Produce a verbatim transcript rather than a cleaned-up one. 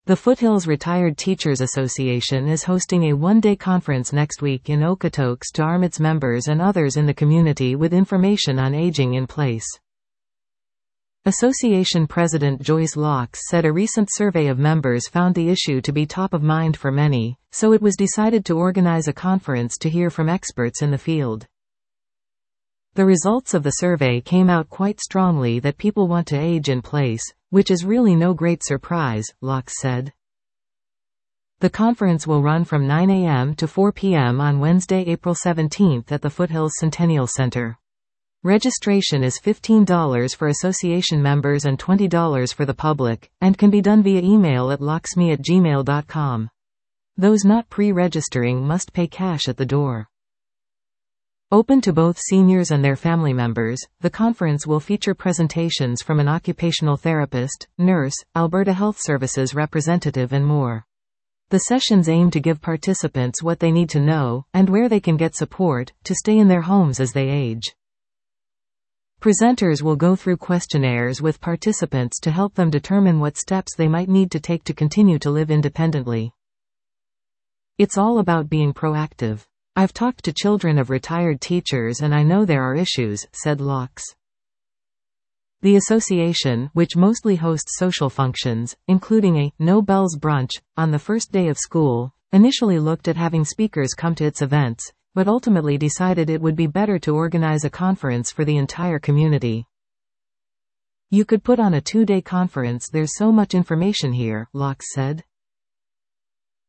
The Foothills Retired Teachers Association is hosting a one-day conference next week in Okotoks to arm its members and others in the community with information on aging in place. Association President Joyce Locks said a recent survey of members found the issue to be top of mind for many, so it was decided to organize a conference to hear from experts in the field. The results of the survey came out quite strongly that people want to age in place, which is really no great surprise, Locks said. The conference will run from nine a m to four p m on Wednesday, April seventeenth at the Foothills Centennial Center. Registration is fifteen dollars for association members and twenty dollars for the public, and can be done via email at locksme at gmail dot com. Those not pre-registering must pay cash at the door. Open to both seniors and their family members, the conference will feature presentations from an occupational therapist, nurse, Alberta Health Services representative and more. The sessions aim to give participants what they need to know, and where they can get support, to stay in their homes as they age. Presenters will go through questionnaires with participants to help them determine what steps they might need to take to continue to live independently. It's all about being proactive. I've talked to children of retired teachers and I know there are issues, said Locks. The association, which mostly hosts social functions, including a no bells brunch on the first day of school, initially looked at having speakers come to its events, but ultimately decided it would be better to organize a conference for the entire community. You could put on a two-day conference, there's so much information here, Locks said.